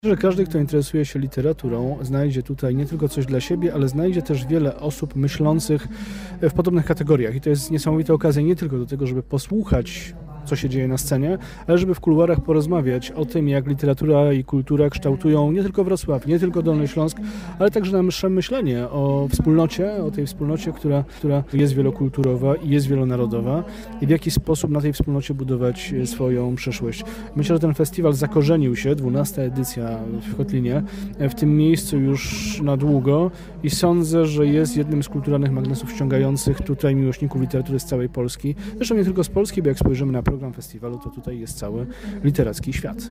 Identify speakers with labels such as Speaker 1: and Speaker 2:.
Speaker 1: Że każdy, kto interesuje się literaturą, znajdzie tutaj nie tylko coś dla siebie, ale znajdzie też wiele osób myślących w podobnych kategoriach. I to jest niesamowita okazja nie tylko do tego, żeby posłuchać, co się dzieje na scenie, ale żeby w kuluarach porozmawiać o tym, jak literatura i kultura kształtują nie tylko Wrocław, nie tylko Dolny Śląsk, ale także nasze myślenie o wspólnocie, o tej wspólnocie, która jest wielokulturowa i jest wielonarodowa i w jaki sposób na tej wspólnocie budować swoją przyszłość. Myślę, że ten festiwal zakorzenił się, 12. edycja w Kotlinie, w tym miejscu już na długo i sądzę, że jest jednym z kulturalnych magnesów ściągających tutaj miłośników literatury z całej Polski. Zresztą nie tylko z Polski, bo jak spojrzymy na program festiwalu, to tutaj jest cały literacki świat.